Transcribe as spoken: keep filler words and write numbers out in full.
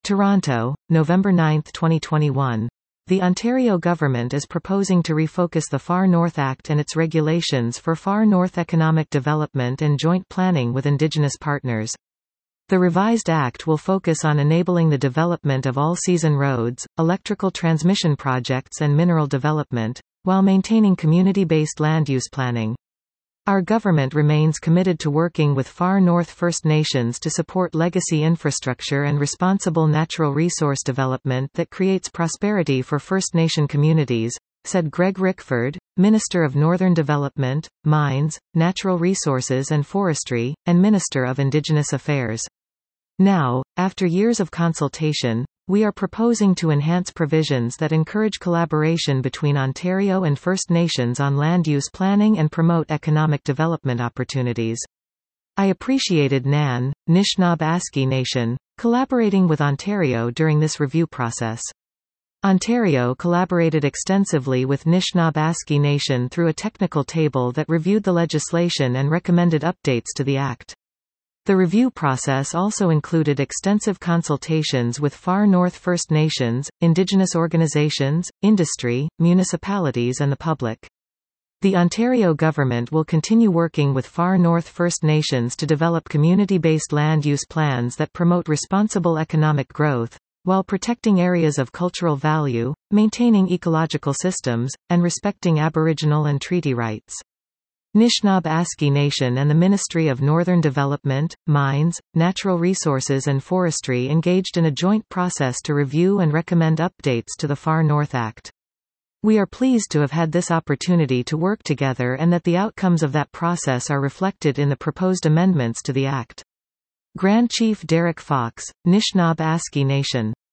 Toronto, November ninth twenty twenty-one. The Ontario government is proposing to refocus the Far North Act and its regulations for Far North economic development and joint planning with Indigenous partners. The revised Act will focus on enabling the development of all-season roads, electrical transmission projects and mineral development, while maintaining community-based land use planning. Our government remains committed to working with Far North First Nations to support legacy infrastructure and responsible natural resource development that creates prosperity for First Nation communities, said Greg Rickford, Minister of Northern Development, Mines, Natural Resources and Forestry, and Minister of Indigenous Affairs. Now, after years of consultation, we are proposing to enhance provisions that encourage collaboration between Ontario and First Nations on land use planning and promote economic development opportunities. I appreciated Nan, Nishnawbe-Aski Nation, collaborating with Ontario during this review process. Ontario collaborated extensively with Nishnawbe-Aski Nation through a technical table that reviewed the legislation and recommended updates to the Act. The review process also included extensive consultations with Far North First Nations, Indigenous organizations, industry, municipalities and the public. The Ontario government will continue working with Far North First Nations to develop community-based land use plans that promote responsible economic growth, while protecting areas of cultural value, maintaining ecological systems, and respecting Aboriginal and treaty rights. Nishnawbe-Aski Nation and the Ministry of Northern Development, Mines, Natural Resources and Forestry engaged in a joint process to review and recommend updates to the Far North Act. We are pleased to have had this opportunity to work together and that the outcomes of that process are reflected in the proposed amendments to the Act. Grand Chief Derek Fox, Nishnawbe-Aski Nation.